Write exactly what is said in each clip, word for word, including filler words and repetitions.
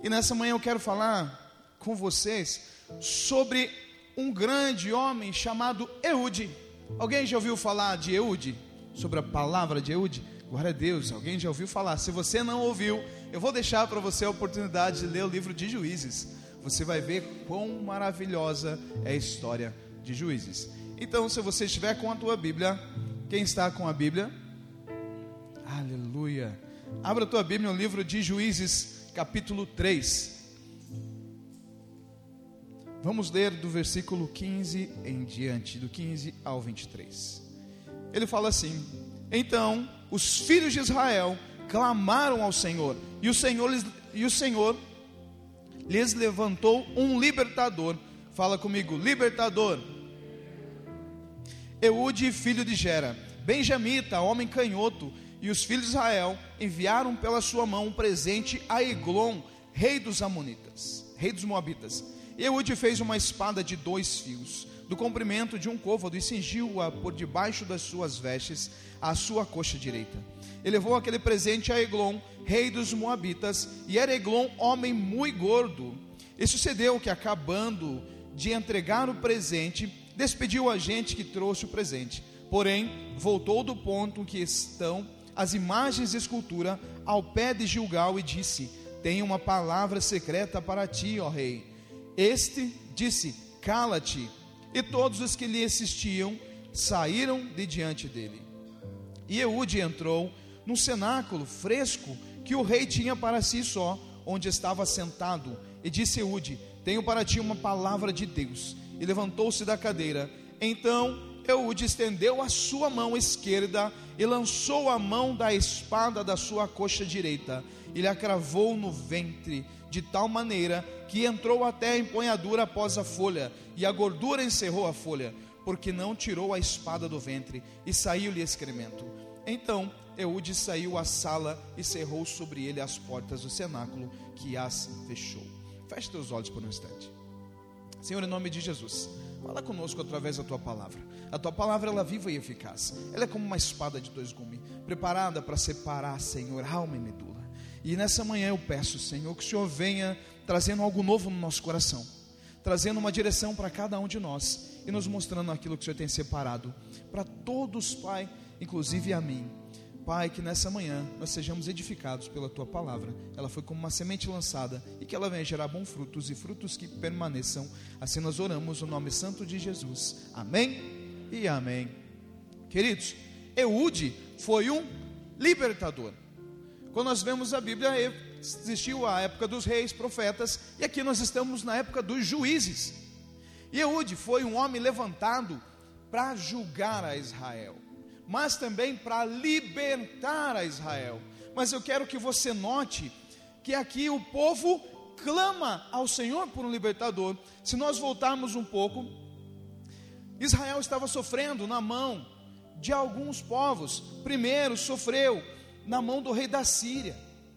E nessa manhã eu quero falar com vocês sobre um grande homem chamado Eude. Alguém já ouviu falar de Eude? Sobre a palavra de Eude? Glória a Deus, alguém já ouviu falar? Se você não ouviu, eu vou deixar para você a oportunidade de ler o livro de Juízes. Você vai ver quão maravilhosa é a história de Juízes. Então, se você estiver com a tua Bíblia, quem está com a Bíblia? Aleluia. Abra a tua Bíblia no livro de Juízes, capítulo três. Vamos ler do versículo quinze em diante, do quinze ao vinte e três. Ele fala assim: então os filhos de Israel clamaram ao Senhor, e o Senhor lhes, e o Senhor lhes levantou um libertador. Fala comigo, libertador. Eude, filho de Gera, benjamita, homem canhoto. E os filhos de Israel enviaram pela sua mão um presente a Eglon, rei dos Amonitas, rei dos Moabitas. E Eude fez uma espada de dois fios, do comprimento de um côvado, e cingiu-a por debaixo das suas vestes, à sua coxa direita. E levou aquele presente a Eglon, rei dos Moabitas, e era Eglon homem muito gordo. E sucedeu que, acabando de entregar o presente, despediu a gente que trouxe o presente. Porém, voltou do ponto que estão as imagens de escultura ao pé de Gilgal, e disse: tenho uma palavra secreta para ti, ó rei. Este disse: cala-te. E todos os que lhe assistiam saíram de diante dele. E Eude entrou num cenáculo fresco que o rei tinha para si só, onde estava sentado, e disse Eude: tenho para ti uma palavra de Deus. E levantou-se da cadeira. Então Eude estendeu a sua mão esquerda e lançou a mão da espada da sua coxa direita, e lhe a cravou no ventre, de tal maneira que entrou até a empunhadura após a folha, e a gordura encerrou a folha, porque não tirou a espada do ventre, e saiu-lhe excremento. Então Eude saiu à sala e cerrou sobre ele as portas do cenáculo, que as fechou. Feche teus olhos por um instante. Senhor, em nome de Jesus, fala conosco através da tua palavra. A tua palavra, ela é viva e eficaz. Ela é como uma espada de dois gumes, preparada para separar, Senhor, alma e medula. E nessa manhã eu peço, Senhor, que o Senhor venha trazendo algo novo no nosso coração, trazendo uma direção para cada um de nós, e nos mostrando aquilo que o Senhor tem separado para todos, Pai, inclusive a mim. Pai, que nessa manhã nós sejamos edificados pela tua palavra. Ela foi como uma semente lançada, e que ela venha gerar bons frutos, e frutos que permaneçam. Assim nós oramos no nome santo de Jesus. Amém e amém. Queridos, Eude foi um libertador. Quando nós vemos a Bíblia, existiu a época dos reis, profetas, e aqui nós estamos na época dos juízes. E Eude foi um homem levantado para julgar a Israel, mas também para libertar a Israel. Mas eu quero que você note que aqui o povo clama ao Senhor por um libertador. Se nós voltarmos um pouco, Israel estava sofrendo na mão de alguns povos. Primeiro sofreu na mão do rei da Síria.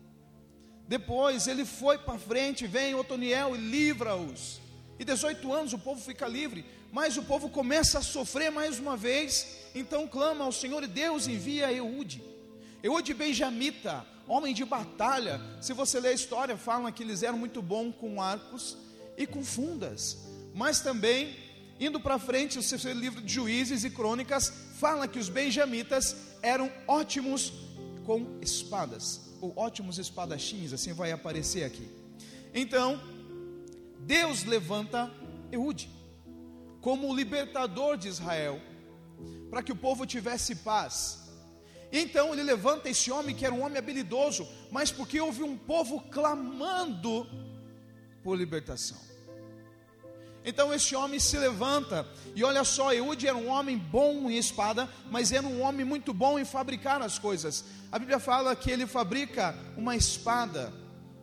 Depois ele foi para frente, vem Otoniel e livra-os. E dezoito anos o povo fica livre, mas o povo começa a sofrer mais uma vez. Então clama ao Senhor, e Deus envia Eude. Eude benjamita, homem de batalha. Se você ler a história, fala que eles eram muito bons com arcos e com fundas. Mas também, indo para frente, o seu livro de Juízes e Crônicas fala que os benjamitas eram ótimos com espadas, ou ótimos espadachins, assim vai aparecer aqui. Então Deus levanta Eude como o libertador de Israel, para que o povo tivesse paz. E então ele levanta esse homem, que era um homem habilidoso, mas porque houve um povo clamando por libertação. Então esse homem se levanta, e olha só, Eude era um homem bom em espada, mas era um homem muito bom em fabricar as coisas. A Bíblia fala que ele fabrica uma espada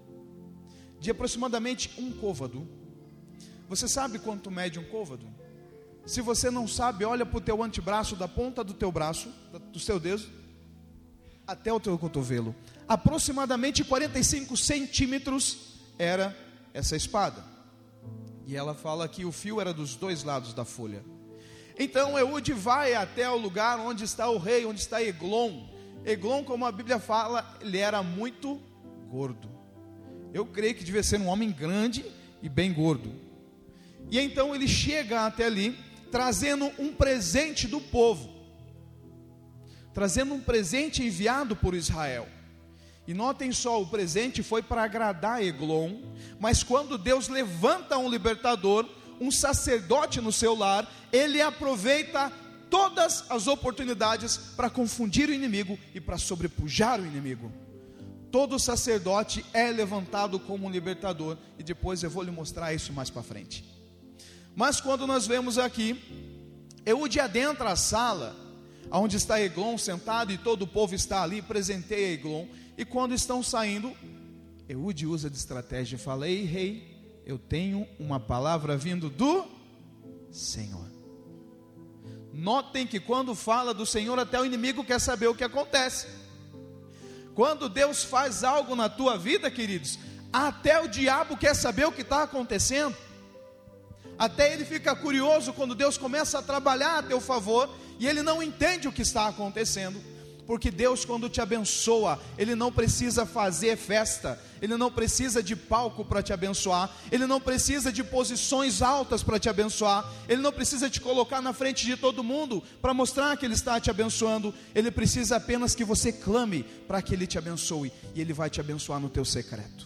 de aproximadamente um côvado. Você sabe quanto mede um côvado? Se você não sabe, olha para o teu antebraço, da ponta do teu braço, do seu dedo, até o teu cotovelo. Aproximadamente quarenta e cinco centímetros era essa espada. E ela fala que o fio era dos dois lados da folha. Então Eude vai até o lugar onde está o rei, onde está Eglon. Eglon, como a Bíblia fala, ele era muito gordo. Eu creio que devia ser um homem grande e bem gordo. E então ele chega até ali, trazendo um presente do povo, trazendo um presente enviado por Israel. E notem só, o presente foi para agradar Eglon, mas quando Deus levanta um libertador, um sacerdote no seu lar, ele aproveita todas as oportunidades para confundir o inimigo e para sobrepujar o inimigo. Todo sacerdote é levantado como um libertador, e depois eu vou lhe mostrar isso mais para frente. Mas quando nós vemos aqui, Eude adentra a sala, onde está Eglon sentado, e todo o povo está ali, presenteia Eglon, e quando estão saindo, Eude usa de estratégia e fala: ei rei, eu tenho uma palavra vindo do Senhor. Notem que quando fala do Senhor, até o inimigo quer saber o que acontece. Quando Deus faz algo na tua vida, queridos, até o diabo quer saber o que está acontecendo. Até ele fica curioso quando Deus começa a trabalhar a teu favor, e ele não entende o que está acontecendo. Porque Deus, quando te abençoa, Ele não precisa fazer festa, Ele não precisa de palco para te abençoar, Ele não precisa de posições altas para te abençoar, Ele não precisa te colocar na frente de todo mundo para mostrar que Ele está te abençoando. Ele precisa apenas que você clame para que Ele te abençoe, e Ele vai te abençoar no teu secreto.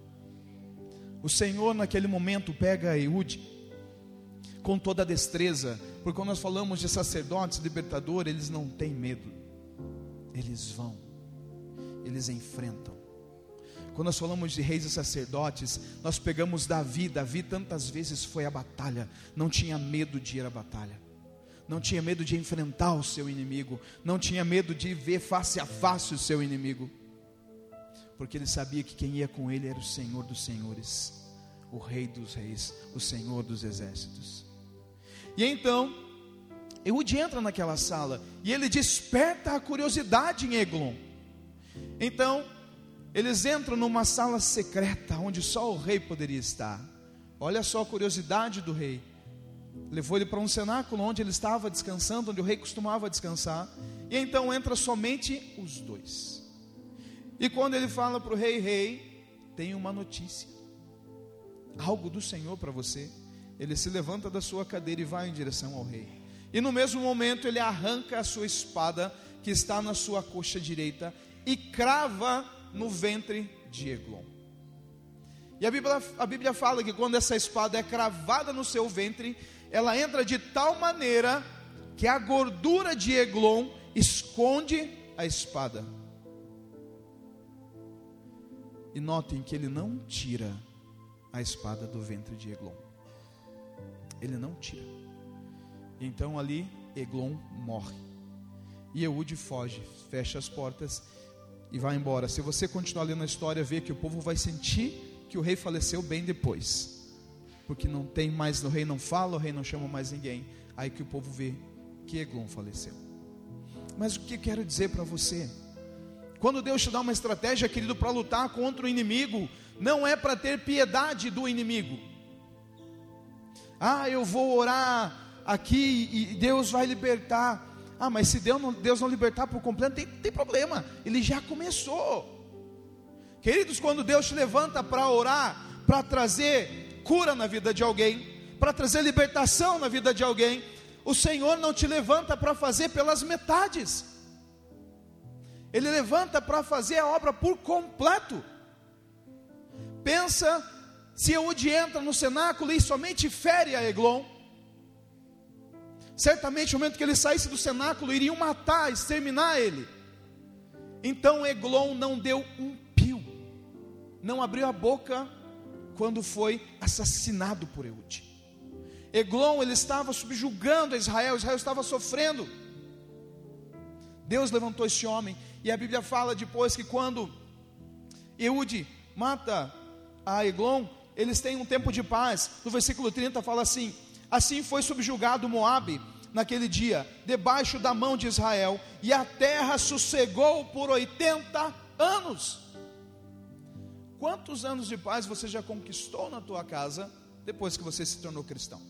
O Senhor naquele momento pega Eude com toda a destreza, porque quando nós falamos de sacerdotes, libertadores, eles não têm medo. Eles vão, eles enfrentam. Quando nós falamos de reis e sacerdotes, nós pegamos Davi. Davi tantas vezes foi à batalha, não tinha medo de ir à batalha, não tinha medo de enfrentar o seu inimigo, não tinha medo de ver face a face o seu inimigo, porque ele sabia que quem ia com ele era o Senhor dos senhores, o Rei dos reis, o Senhor dos exércitos. E então Eude entra naquela sala e ele desperta a curiosidade em Eglon. Então eles entram numa sala secreta, onde só o rei poderia estar. Olha só a curiosidade do rei. Levou ele para um cenáculo onde ele estava descansando, onde o rei costumava descansar. E então entra somente os dois. E quando ele fala para o rei: rei, tem uma notícia, algo do Senhor para você. Ele se levanta da sua cadeira e vai em direção ao rei. E no mesmo momento ele arranca a sua espada, que está na sua coxa direita, e crava no ventre de Eglon. E a Bíblia, a Bíblia fala que quando essa espada é cravada no seu ventre, ela entra de tal maneira que a gordura de Eglon esconde a espada. E notem que ele não tira a espada do ventre de Eglon. Ele não tira. Então ali Eglon morre, e Eude foge, fecha as portas e vai embora. Se você continuar lendo a história, vê que o povo vai sentir que o rei faleceu bem depois, porque não tem mais, o rei não fala, o rei não chama mais ninguém. Aí que o povo vê que Eglon faleceu. Mas o que eu quero dizer para você? Quando Deus te dá uma estratégia, querido, para lutar contra o inimigo, não é para ter piedade do inimigo. Ah, eu vou orar aqui e Deus vai libertar. Ah, mas se Deus não, Deus não libertar por completo, tem, tem problema, Ele já começou. Queridos, quando Deus te levanta para orar, para trazer cura na vida de alguém, para trazer libertação na vida de alguém, o Senhor não te levanta para fazer pelas metades, Ele levanta para fazer a obra por completo. Pensa se Eude entra no cenáculo e somente fere a Eglon. Certamente no momento que ele saísse do cenáculo, iriam matar, exterminar ele. Então Eglon não deu um pio, não abriu a boca quando foi assassinado por Eude. Eglon, ele estava subjugando a Israel, Israel estava sofrendo. Deus levantou esse homem, e a Bíblia fala depois que quando Eude mata a Eglon, eles têm um tempo de paz. No versículo trinta fala assim: assim foi subjugado Moabe naquele dia, debaixo da mão de Israel, e a terra sossegou por oitenta anos. Quantos anos de paz você já conquistou na tua casa, depois que você se tornou cristão?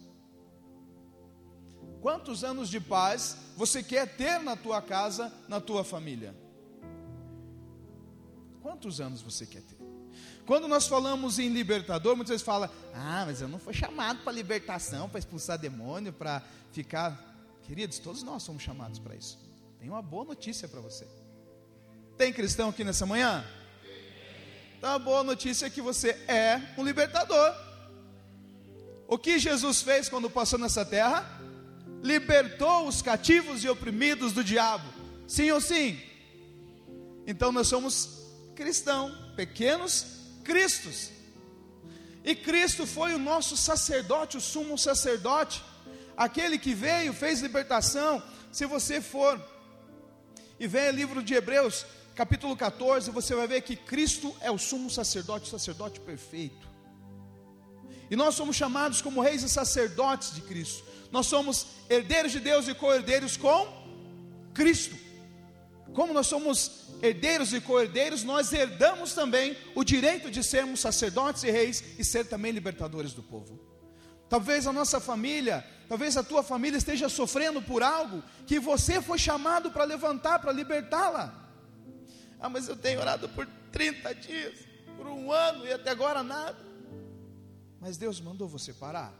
Quantos anos de paz você quer ter na tua casa, na tua família? Quantos anos você quer ter? Quando nós falamos em libertador, muitas vezes fala, ah, mas eu não fui chamado para libertação, para expulsar demônio, para ficar... Queridos, todos nós somos chamados para isso. Tem uma boa notícia para você. Tem cristão aqui nessa manhã? Então a boa notícia é que você é um libertador. O que Jesus fez quando passou nessa terra? Libertou os cativos e oprimidos do diabo. Sim ou sim? Então nós somos cristãos, pequenos cristos. E Cristo foi o nosso sacerdote, o sumo sacerdote, aquele que veio, fez libertação. Se você for e ver o livro de Hebreus, capítulo catorze, você vai ver que Cristo é o sumo sacerdote, o sacerdote perfeito. E nós somos chamados como reis e sacerdotes de Cristo. Nós somos herdeiros de Deus e co-herdeiros com Cristo. Como nós somos herdeiros e co-herdeiros, nós herdamos também o direito de sermos sacerdotes e reis e ser também libertadores do povo. Talvez a nossa família, talvez a tua família esteja sofrendo por algo que você foi chamado para levantar, para libertá-la. Ah, mas eu tenho orado por trinta dias, por um ano e até agora nada. Mas Deus mandou você parar.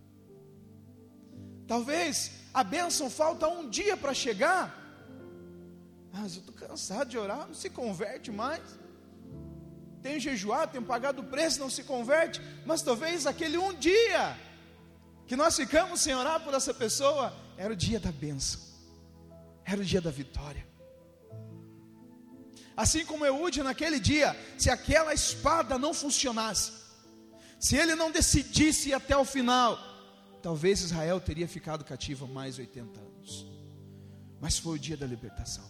Talvez a bênção falta um dia para chegar. Ah, mas eu estou cansado de orar, não se converte mais. Tenho jejuado, tenho pagado o preço, não se converte. Mas talvez aquele um dia que nós ficamos sem orar por essa pessoa, era o dia da bênção, era o dia da vitória. Assim como Eude naquele dia, se aquela espada não funcionasse, se ele não decidisse ir até o final, talvez Israel teria ficado cativo mais oitenta anos. Mas foi o dia da libertação.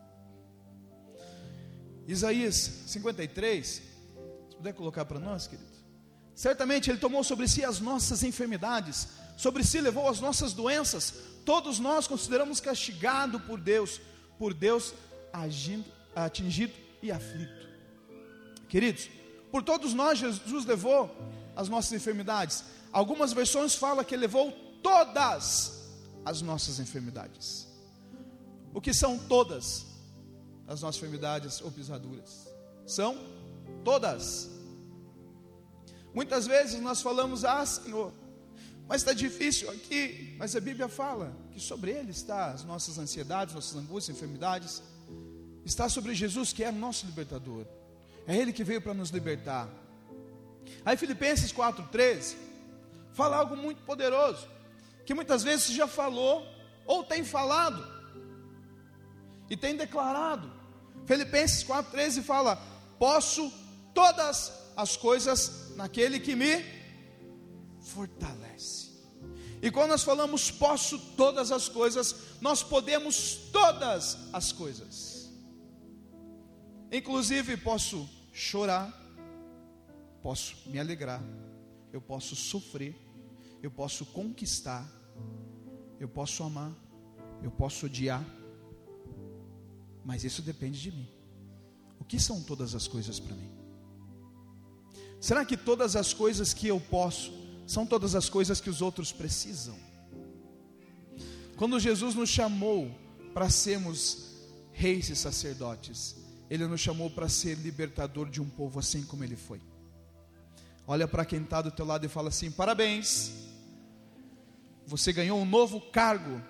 Isaías cinquenta e três, se puder colocar para nós, querido. Certamente ele tomou sobre si as nossas enfermidades, sobre si levou as nossas doenças. Todos nós consideramos castigado por Deus, por Deus agindo, atingido e aflito. Queridos, por todos nós Jesus levou as nossas enfermidades. Algumas versões falam que ele levou todas as nossas enfermidades. O que são todas as nossas enfermidades ou pisaduras? São todas. Muitas vezes nós falamos, ah Senhor, mas está difícil aqui. Mas a Bíblia fala que sobre Ele está as nossas ansiedades, nossas angústias, enfermidades. Está sobre Jesus, que é o nosso libertador. É Ele que veio para nos libertar. Aí Filipenses quatro, treze fala algo muito poderoso, que muitas vezes já falou, ou tem falado, e tem declarado. Filipenses quatro, treze fala, posso todas as coisas naquele que me fortalece. E quando nós falamos posso todas as coisas, nós podemos todas as coisas. Inclusive posso chorar, posso me alegrar, eu posso sofrer, eu posso conquistar, eu posso amar, eu posso odiar. Mas isso depende de mim. O que são todas as coisas para mim? Será que todas as coisas que eu posso são todas as coisas que os outros precisam? Quando Jesus nos chamou para sermos reis e sacerdotes, Ele nos chamou para ser libertador de um povo assim como Ele foi. Olha para quem está do teu lado e fala assim, parabéns, você ganhou um novo cargo,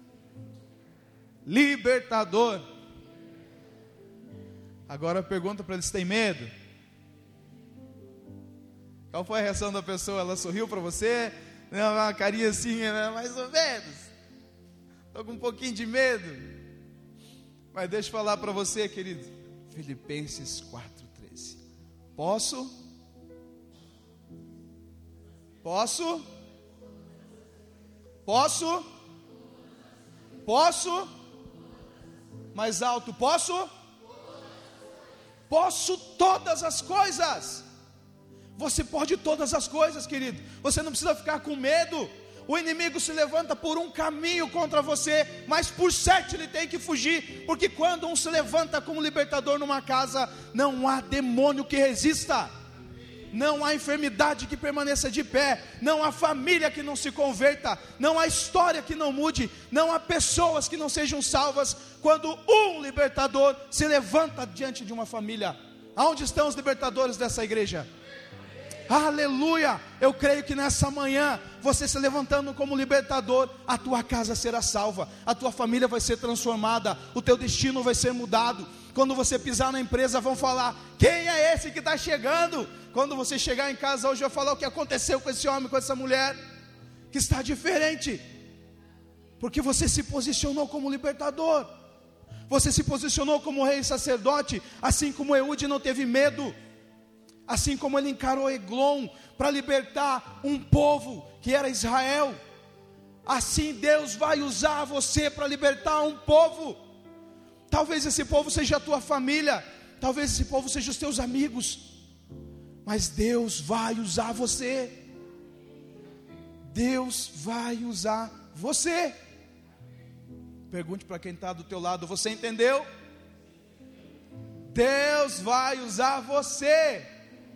libertador. Agora pergunta para eles, tem medo? Qual foi a reação da pessoa? Ela sorriu para você? Uma carinha assim, né? Mais ou menos. Estou com um pouquinho de medo. Mas deixa eu falar para você, querido. Filipenses quatro, treze. Posso? Posso? Posso? Posso? Mais alto, posso? Posso todas as coisas. Você pode todas as coisas, querido. Você não precisa ficar com medo. O inimigo se levanta por um caminho contra você, mas por sete ele tem que fugir. Porque quando um se levanta como libertador numa casa, não há demônio que resista, não há enfermidade que permaneça de pé, não há família que não se converta, não há história que não mude, não há pessoas que não sejam salvas. Quando um libertador se levanta diante de uma família, Aonde estão os libertadores dessa igreja? Aleluia! Eu creio que nessa manhã, você se levantando como libertador, a tua casa será salva, a tua família vai ser transformada, o teu destino vai ser mudado. Quando você pisar na empresa, vão falar: quem é esse que está chegando? Quando você chegar em casa hoje, eu vou falar o que aconteceu com esse homem, com essa mulher, que está diferente, porque você se posicionou como libertador, você se posicionou como rei e sacerdote, assim como Eude não teve medo, assim como ele encarou Eglon para libertar um povo que era Israel, assim Deus vai usar você para libertar um povo. Talvez esse povo seja a tua família, talvez esse povo seja os teus amigos, mas Deus vai usar você. Deus vai usar você. Pergunte para quem está do teu lado: você entendeu? Deus vai usar você.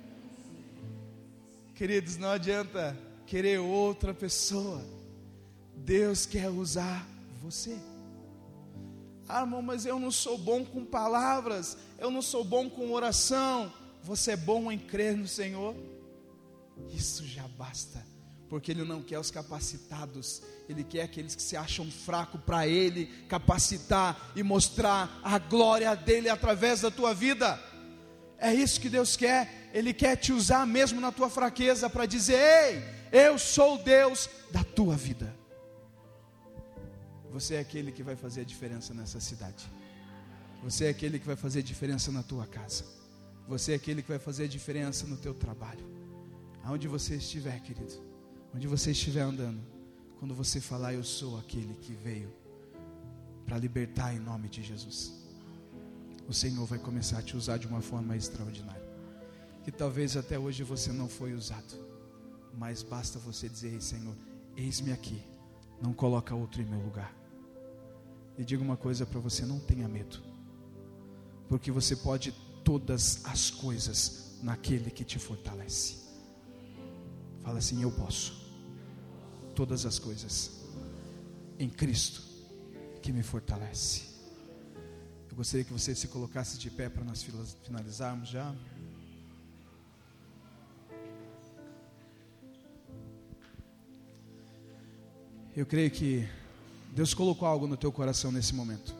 Queridos, não adianta querer outra pessoa, Deus quer usar você. Ah, irmão, mas eu não sou bom com palavras, eu não sou bom com oração. Você é bom em crer no Senhor? Isso já basta, porque Ele não quer os capacitados, Ele quer aqueles que se acham fracos para Ele capacitar e mostrar a glória dEle através da tua vida. É isso que Deus quer. Ele quer te usar mesmo na tua fraqueza para dizer: ei, eu sou o Deus da tua vida. Você é aquele que vai fazer a diferença nessa cidade. Você é aquele que vai fazer a diferença na tua casa. Você é aquele que vai fazer a diferença no teu trabalho. Aonde você estiver, querido, onde você estiver andando, quando você falar: eu sou aquele que veio para libertar em nome de Jesus, o Senhor vai começar a te usar de uma forma extraordinária, que talvez até hoje você não foi usado, mas basta você dizer: ei, Senhor, eis-me aqui, não coloca outro em meu lugar. E digo uma coisa para você: não tenha medo, porque você pode todas as coisas naquele que te fortalece. Fala assim: eu posso todas as coisas em Cristo que me fortalece. Eu gostaria que você se colocasse de pé para nós finalizarmos já. Eu creio que Deus colocou algo no teu coração nesse momento.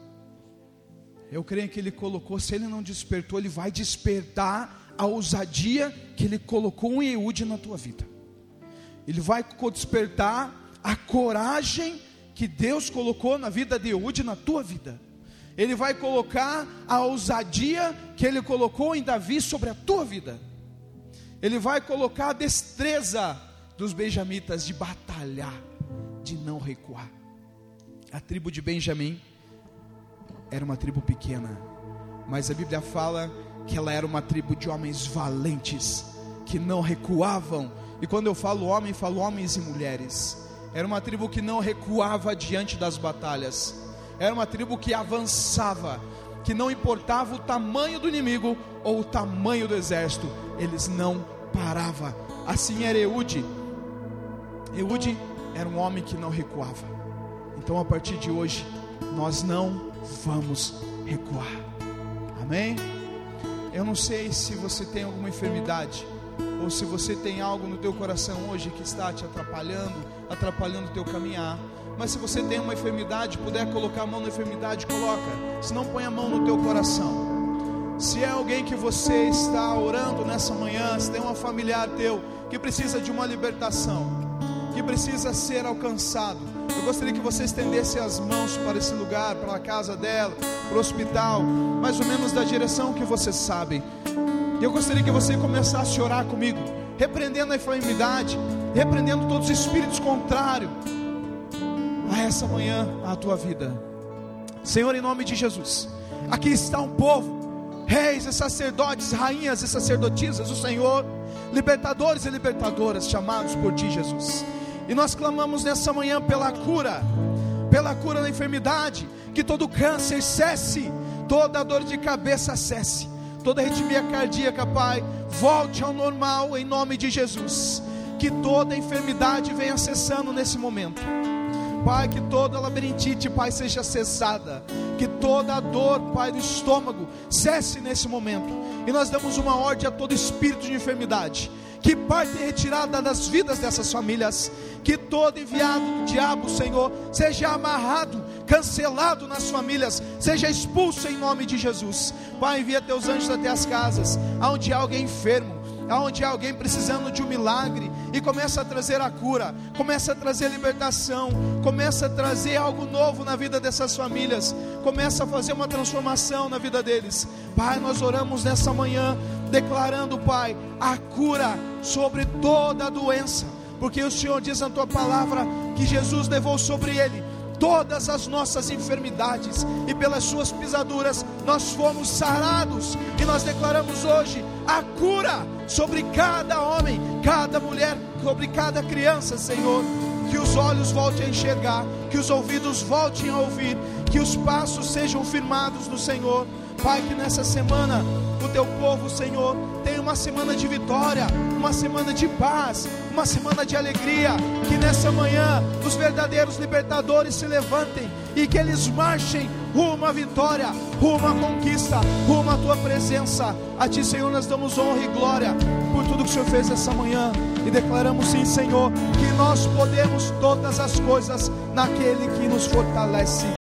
Eu creio que Ele colocou. Se Ele não despertou, Ele vai despertar a ousadia que Ele colocou em Eude na tua vida. Ele vai despertar a coragem que Deus colocou na vida de Eude, na tua vida. Ele vai colocar a ousadia que Ele colocou em Davi sobre a tua vida. Ele vai colocar a destreza dos benjamitas de batalhar, de não recuar. A tribo de Benjamim era uma tribo pequena, mas a Bíblia fala que ela era uma tribo de homens valentes, que não recuavam. E quando eu falo homem, falo homens e mulheres. Era uma tribo que não recuava diante das batalhas. Era uma tribo que avançava, que não importava o tamanho do inimigo ou o tamanho do exército, eles não paravam. Assim era Eude. Eude era um homem que não recuava. Então a partir de hoje, nós não vamos recuar. Amém? Eu não sei se você tem alguma enfermidade, ou se você tem algo no teu coração hoje que está te atrapalhando, atrapalhando o teu caminhar. Mas se você tem uma enfermidade, puder colocar a mão na enfermidade, coloca. Se não, põe a mão no teu coração. Se é alguém que você está orando nessa manhã, se tem um familiar teu que precisa de uma libertação, que precisa ser alcançado, eu gostaria que você estendesse as mãos para esse lugar, para a casa dela, para o hospital, mais ou menos da direção que você sabe. E eu gostaria que você começasse a orar comigo, repreendendo a enfermidade, repreendendo todos os espíritos contrários a essa manhã, a tua vida. Senhor, em nome de Jesus, aqui está um povo, reis e sacerdotes, rainhas e sacerdotisas do Senhor, libertadores e libertadoras, chamados por Ti, Jesus. E nós clamamos nessa manhã pela cura, pela cura da enfermidade, que todo câncer cesse, toda dor de cabeça cesse, toda arritmia cardíaca, Pai, volte ao normal em nome de Jesus. Que toda enfermidade venha cessando nesse momento. Pai, que toda labirintite, Pai, seja cessada, que toda a dor, Pai, do estômago cesse nesse momento, e nós damos uma ordem a todo espírito de enfermidade, que parte retirada das vidas dessas famílias, que todo enviado do diabo, Senhor, seja amarrado, cancelado nas famílias, seja expulso em nome de Jesus. Pai, envia teus anjos até as casas, aonde há alguém enfermo, aonde há alguém precisando de um milagre, e começa a trazer a cura, começa a trazer a libertação, começa a trazer algo novo na vida dessas famílias, começa a fazer uma transformação na vida deles. Pai, nós oramos nessa manhã, declarando, Pai, a cura sobre toda a doença, porque o Senhor diz na tua palavra que Jesus levou sobre ele todas as nossas enfermidades, e pelas suas pisaduras nós fomos sarados. E nós declaramos hoje a cura sobre cada homem, cada mulher, sobre cada criança, Senhor. Que os olhos voltem a enxergar, que os ouvidos voltem a ouvir, que os passos sejam firmados no Senhor. Pai, que nessa semana o teu povo, Senhor, tenha uma semana de vitória, uma semana de paz, uma semana de alegria. Que nessa manhã os verdadeiros libertadores se levantem e que eles marchem rumo à vitória, rumo à conquista, rumo à tua presença. A ti, Senhor, nós damos honra e glória por tudo que o Senhor fez essa manhã, e declaramos, sim, Senhor, que nós podemos todas as coisas naquele que nos fortalece.